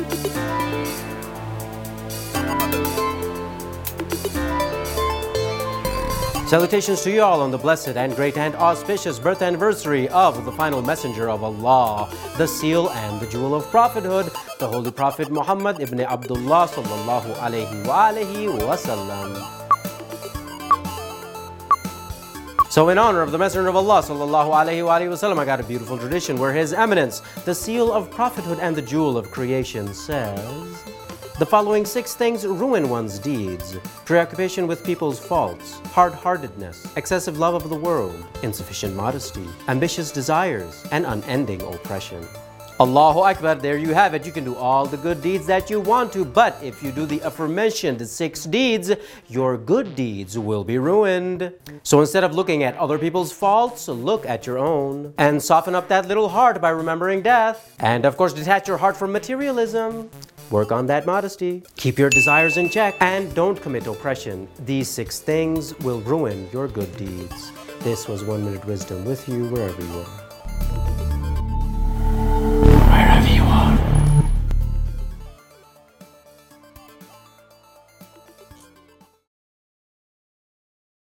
Salutations to you all on the blessed and great and auspicious birth anniversary of the final messenger of Allah, the seal and the jewel of prophethood, the Holy Prophet Muhammad ibn Abdullah sallallahu alayhi wa sallam. So in honor of the Messenger of Allah sallallahu alayhi wa sallam, I got a beautiful tradition where His Eminence, the seal of prophethood and the jewel of creation, says, the following 6 things ruin one's deeds: preoccupation with people's faults, hard-heartedness, excessive love of the world, insufficient modesty, ambitious desires, and unending oppression. Allahu Akbar, there you have it. You can do all the good deeds that you want to, but if you do the aforementioned 6 deeds, your good deeds will be ruined. So instead of looking at other people's faults, look at your own. And soften up that little heart by remembering death. And of course, detach your heart from materialism. Work on that modesty. Keep your desires in check. And don't commit oppression. These 6 things will ruin your good deeds. This was 1 Minute Wisdom with you wherever you are. Wherever you are.